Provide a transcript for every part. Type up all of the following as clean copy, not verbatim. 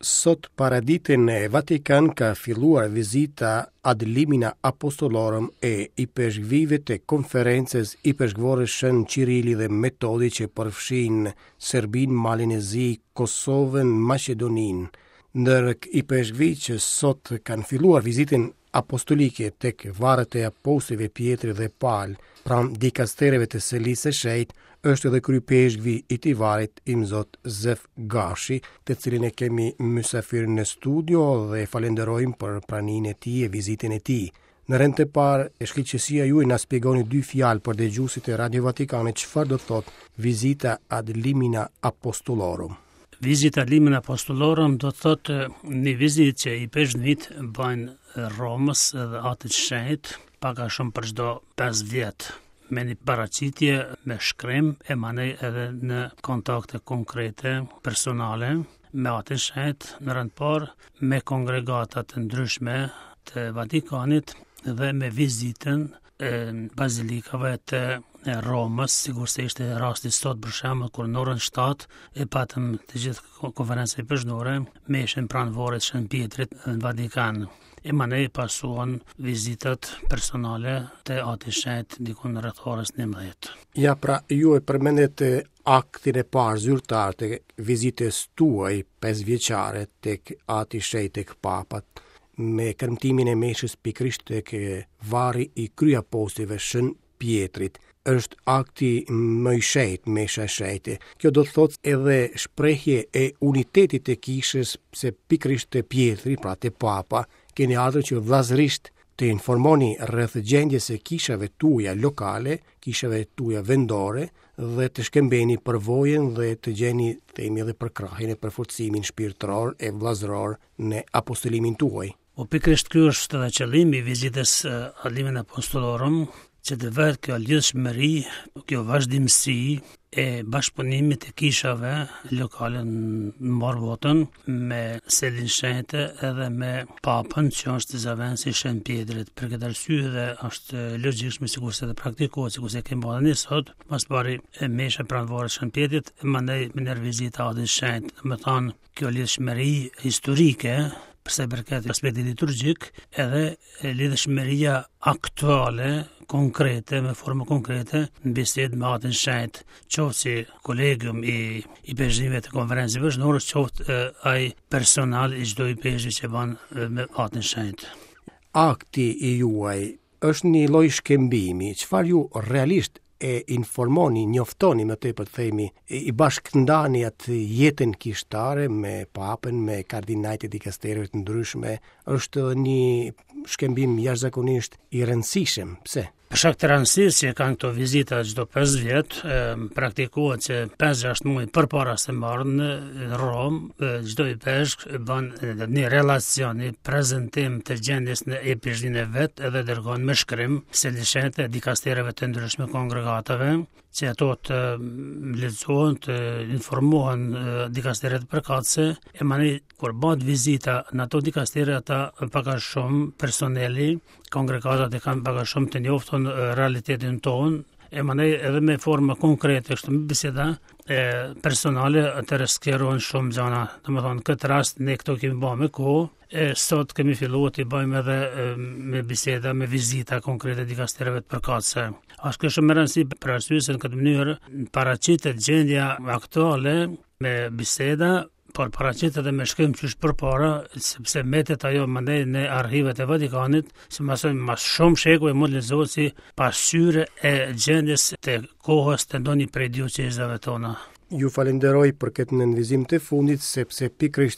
Sot paraditën e Vatikan ka filluar vizita ad limina apostolorum e i peshkvive të konferencës i peshkvore Shën Qirili dhe Metodi që përfshin Serbin, Malinezi, Kosovën, Maqedonin. Ndër i peshkvi që sot kanë filluar vizitën apostolike tek varret e apostujve Pjetri dhe Paul, pranë dikastereve të Selisë së Shenjtë, është edhe krypeshkvi i Tivarit Imzot Zef Gashi, të cilin e kemi mysafir në studio dhe falenderojmë për praninë e tij e vizitën e tij. Në rend të parë, shkëlqësia juaj na shpjegoni dy fjalë për dëgjuesit e Radio Vatikanit çfarë do të thotë vizita ad limina apostolorum. Vizita ad limina apostolorum do të thotë një vizitë që i peshkvit bëjnë Romës dhe Atit Shenjtë paka shumë për çdo 5 vjet. Me një paraqitje me shkrim e manej edhe në kontakte konkrete, personale, me Atin Shenjtë në rend parë, me kongregata të ndryshme të Vatikanit dhe me vizitën e bazilikave të Romës, sigur se ishte rasti sot për shembull kur në orën 7 e patëm të gjithë konferencën peshknore me ishën pranëvorët Shën Pjetrit në Vatikan. E manej pasuan vizitat personale të Atit Shenjtë dikun rreth orës 11. Ja, pra ju e përmendet aktin e parë zyrtar të vizitës tuaj 5 vjeçare tek Ati Shenjtë tek papat, me kërmtimin e meshës pikrisht tek varri i kryapostujve Shën Pjetrit. Është akti më i shenjtë, mesha e shenjtë. Kjo do të thotë edhe shprehje e unitetit të kishës, se pikrisht të Pjetri, pra të papa, keni ardhur që vllazërisht të informoni rreth gjendjes së kishave tuaja lokale, kishave tuaja vendore, dhe të shkembeni përvojën dhe të gjeni, themi, edhe përkrahjen e përforcimin shpirtëror e vllazëror në apostolimin tuaj. Po pikrisht ky është edhe qëllimi i vizitës ad limina apostolorum, që të vetë kjo lidhshmëri, kjo vazhdimësi e bashkëpunimit të kishave lokale në mbar botën me Selin Shenjtë edhe me Papën që është zavensi i Shën Pjetrit. Për këtë arsye dhe është logjikshme sikurse dhe praktikohet, sikurse kemi bërë ne sot, pas pari e mesha pranëvore Shën Pjetrit, mandej me një vizitë Atit Shenjtë, do të thonë kjo lidhshmëri historike përsa i përket aspektit liturgjik, edhe lidhshmëria aktuale, konkrete, me formë konkrete, në bisedë me Atin Shenjtë, qoftë si kolegium i peshkvive të konferencës peshknore, qoftë ai personal i çdo i peshkvi që bën me Atin Shenjtë. Akti i juaj është një lloj shkembimi, çfarë ju realisht e informoni, njoftoni më tepër të themi, i bashkëndani atë jetën kishtare me papën, me kardinajt e dikasterëve të ndryshme, është një shkembim jashtëzakonisht i rëndësishëm. Pse? Për shkak të rëndësisë që kanë këto vizita çdo 5 vjet, praktikohet që 5-6 muaj përpara se marrën në Romë, çdo i peshk bën një relacion, një prezantim të gjendjes në peshkvinë vet, edhe dërgon me shkrim se lishenjtë e dikasterëve të ndryshme kongregatave, që ato të lexohen, të informohen dikasteret përkatëse, e manej kur bëhet vizita në ato dikastere, ata paka shumë personeli, kongregatat e kanë paka shumë të njoftën realitetin tonë, e manej edhe me forma konkrete, kështu me biseda personale, të reskjerohen shumë gjana. Domethënë, këtë rast ne këto kemi bërë me kohë, sot kemi filluar të bëjmë edhe me biseda, me vizita konkrete dikastereve të përkatëse. Është shumë e rëndësishme për arsye se në këtë mënyrë paraqitet gjendja aktuale me biseda, por paraqitet edhe me shkrim qysh përpara, sepse mbetet ajo mandej në arkivet e Vatikanit, si mas shumë shekuj mund lezohet si pasqyrë e gjendjes të kohës të ndonjë prej diocezave tona. Ju falenderoj për këtë nënvizim të fundit, sepse pikrisht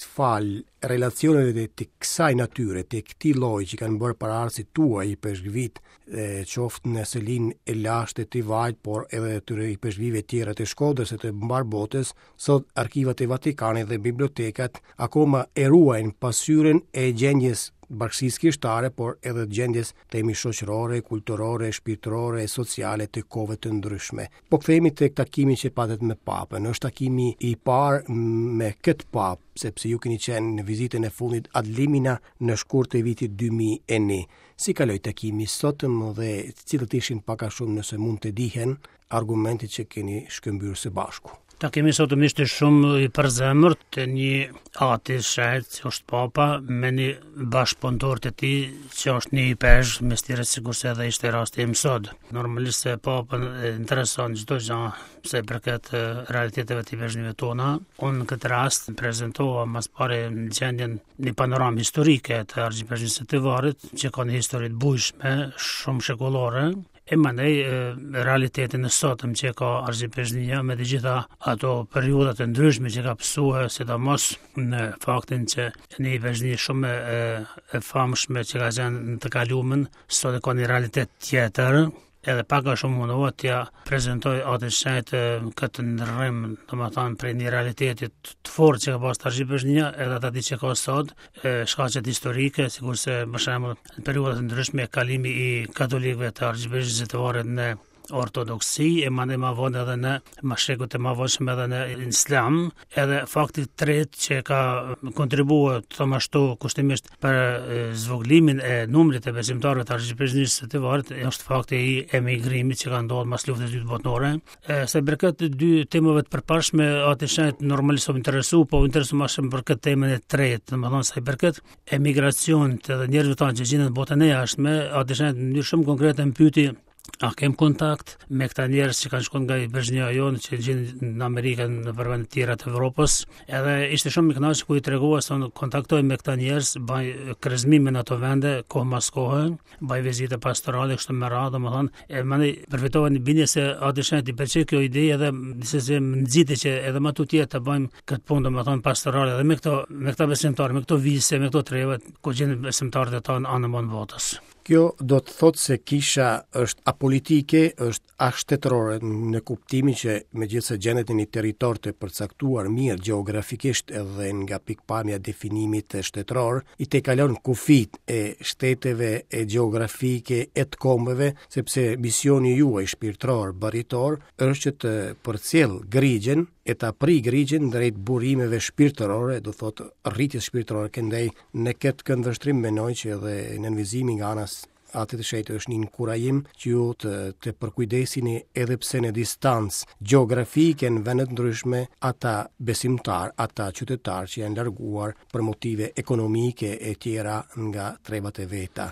relacionet të kësaj natyre, të këtij lloji që kanë bërë paraardhësit tuaj i peshkvit, qoftë në Selin e lashtë të Tivajt, por edhe të i peshkvive tjera të Shkodrës e të mbar botës, sot arkivat e Vatikanit dhe bibliotekat akoma e ruajnë pasqyrën e gjendjes bashkësisë kishtare, por edhe gjendjes themi shoqërore, kulturore, shpirtërore e sociale të kohëve të ndryshme. Po kthehemi tek takimi që patet me papën. Është takimi i parë me këtë papë, sepse ju keni qenë në vizitën e fundit ad limina në shkurt të vitit 2001. Si kaloi takimi sotëm dhe cilët ishin pak a shumë, nëse mund të dihen, argumentet që keni shkëmbyrë së bashku? Takimi sot ishte shumë i përzemërt të një ati shajt që është papa me një bashkëpunëtor të tij që është një i peshë, me stire sigurisht edhe ishte rasti im sot. Normalisht se papën e intereson çdo gjë se përket realiteteve të vëzhgimeve tona. Unë në këtë rast prezantova mas pare në gjendjen një panoramë historike të argjipeshnisë së Tivarit, që ka një histori të bujshme, shumë shekullore. E mandej realitetin e sotëm që ka argjipeshnia me të gjitha ato periudat e ndryshme që ka pësue, sidomos në faktin që një vëzhgimi shumë e famshme që ka qenë në të kaluamën, sot ka një realitet tjetër. Edhe pak a shumë mundova t'ja prezentoj atë shenjt këtë ndërrim, domethënë prej një realitetit të fortë që ka pas argjipeshnia, edhe atij që ka sot, shkaqet historike, sikurse për shembull në periudha të ndryshme kalimi i katolikëve të argjipeshnisë së Tivarit në ortodoksi, e mandej ma vonë edhe në mashekut e ma vonshëm edhe në islam, edhe fakti tretë që ka kontribuar të them ashtu kushtimisht për zvoglimin e numrit të besimtarëve të argjipeshnisë së Tivarit është fakti i emigrimit që ka ndodhur pas luftës së dytë botërore. Se për këtë dy temave të përparshme atë shenjt normalisht u interesu, po u interesu më shumë për këtë temën e tretë, domethënë sa i përket emigracionit edhe njerëzve tanë që gjenden në botën e jashtme, atë shenjt në mënyrë shumë konkrete më pyeti a kem kontakt me këta njerëz që kanë shkuar nga vëzhgimia jonë që gjenden në Amerikën, në vende të tjera të Evropës, edhe ishte shumë i kënaqur ku i tregova se unë kontaktoj me këta njerëz, baj kërcënime në ato vende, kohë mas kohë, baj vizite pastorale kështu me radhë, domethënë, e mandej përfitova një bindje se atë shenjt i pëlqej kjo ide edhe disi më nxitë që edhe më tutje të bëjmë këtë punë domethënë pastorale edhe me këta besimtarë, me këto vizë, me këto treva ku gjenden besimtarët e tonë anë mund botës. Kjo do të thotë se kisha është apolitike, është ashtetërore në kuptimin që megjithëse gjendet në një territor të përcaktuar mirë gjeografikisht edhe nga pikpamja definimit të shtetëror, i te kalon kufit e shteteve e gjeografike e të kombeve, sepse misioni juaj shpirtëror baritor është që të përcjell grigjen e ta pri grigjen drejt burimeve shpirtërore, do thotë rritjes shpirtërore, këndej në këtë këndvështrim menoj që edhe në nënvizimi nga anas atë të shejtë është një inkurajim që ju të përkujdesini edhe pse në distancë gjeografike në vendet ndryshme ata besimtar, ata qytetar që janë larguar për motive ekonomike e tjera nga trevat e veta.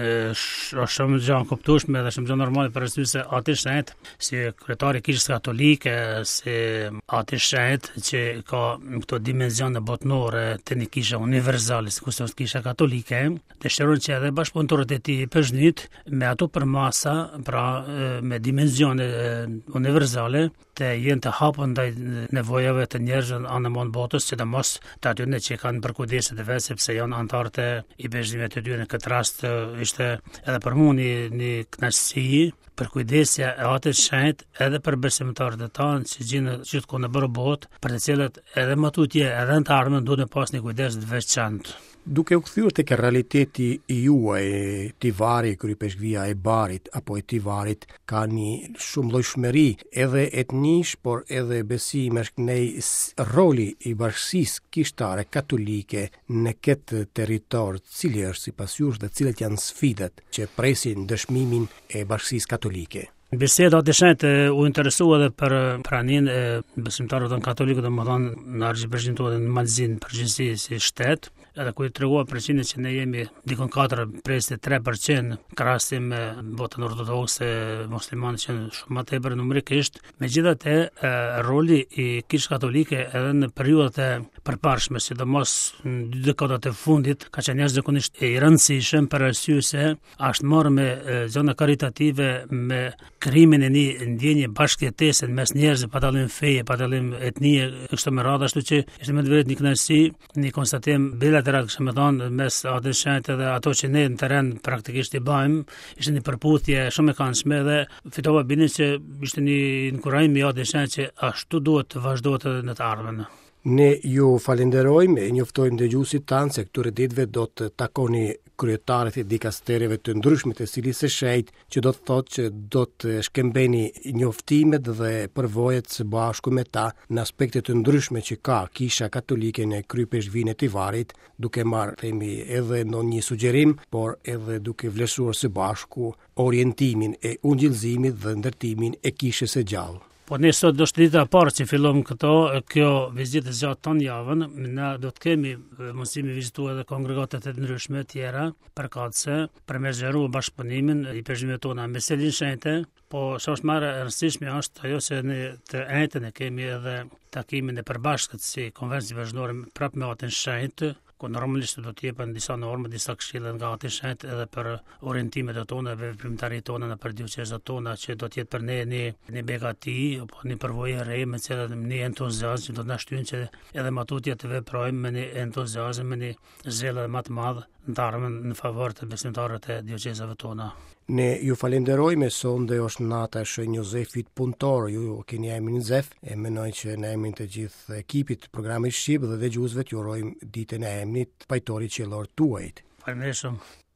Është shumë gjë kuptueshme dhe shumë gjë normale për arsye se aty shenjt si kryetari i Kishës Katolike, si aty shenjt që ka këto dimensione botnore të një kishe universale, sikur është Kisha Katolike, dëshirojnë që edhe bashkëpunëtorët e tij përzhnit me ato përmasa, pra me dimensione universale të jenë të hapur ndaj nevojave të njerëzve anë mund botës, sidomos të atyre që kanë përkujdeset e vet sepse janë anëtarë i bashkimeve të dyre. Në këtë rast ishte edhe për mua një kënaqësi për kujdesja e atë shenjt edhe për besimtarët e tanë që gjenden gjithku në bërë botë, për të cilët edhe më tutje edhe në të ardhmen duhet të pas një kujdes të veçantë. Duke u kthyer tek realiteti i juaj, Tivari, kryepeshkvia e Barit apo e Tivarit ka një shumë llojshmëri edhe etnish, por edhe besimesh, në roli i bashkisë kishtare katolike në këtë territor, cili është sipas jush dhe cilat janë sfidat që presin dëshmimin e bashkisë katolike. Biseda të shenjtë u interesua edhe për pranin e besimtarëve tonë katolikë, domethënë në argjipeshnin tonë në Malzin përgjithësi si shtet, edhe ku i tregua përqindjen që ne jemi dikon 4-3% krahasim me botën ortodokse muslimane që janë shumë më tepër numerikisht. Megjithatë, roli i Kishës Katolike edhe në periudhat e përparshme, sidomos në 2 dekadat e fundit, ka qenë jashtëzakonisht i rëndësishëm për arsye se është marrë me zona karitative, me krimin e një ndjenje bashkëjetese mes njerëzve pa dallim feje, pa dallim etnie, kështu me radhë, ashtu që ishte me të vërtetë një kënaqësi, një konstatim bilateral, kështu me thonë, mes atë shenjtë dhe ato që ne në terren praktikisht i bëjmë, ishte një përputhje shumë e këndshme dhe fitova bindjen që ishte një inkurajim i atë shenjtë që ashtu duhet të vazhdohet edhe në të ardhmen. Ne ju falenderojmë e njoftojmë dëgjuesit tanë se këtyre ditëve do të takoni kryetarët e dikastereve të ndryshme të Silisë së Shenjtë, që do të thotë që do të shkëmbeni njoftimet dhe përvojat së bashku me ta në aspekte të ndryshme që ka Kisha Katolike në kryepeshkvinë e Tivarit, duke marrë themi edhe ndonjë sugjerim, por edhe duke vlerësuar së bashku orientimin e ungjillëzimit dhe ndërtimin e kishës së gjallë. Po ne sot do është dita e parë që fillojmë këto, kjo vizitë zgjatë ton javën, ne do të kemi mundësi me vizituar edhe kongregatet e ndryshme tjera, përkatëse, për me zgjeru bashkëpunimin i përgjimeve tona me Selin Shenjte, po që është marrë e rëndësishme është ajo se ne të Ejtën e kemi edhe takimin e përbashkët si konvenci vazhdore prapë me Atin Shenjtë, ku normalisht do të jepen disa norma, disa këshilla nga Atin Shenjtë edhe për orientimet e tona, veprimtaritë tona në diocezat tona që do të jetë për ne një begati, apo një përvojë e re me cilën një entuziazm që do të na shtyjnë që edhe më tutje të veprojmë me një entuziazm, me një zell më të madh në favor të besimtarëve të diocezave tona. Ne ju falenderojmë, sonde është nata e Shën Jozefit punëtor, ju keni emrin Zef, e mendoj që në emrin të gjithë ekipit programit Shqip dhe dëgjuesve ju urojmë ditën e emrit pajtorit qiellor tuaj. Faleminderit shumë.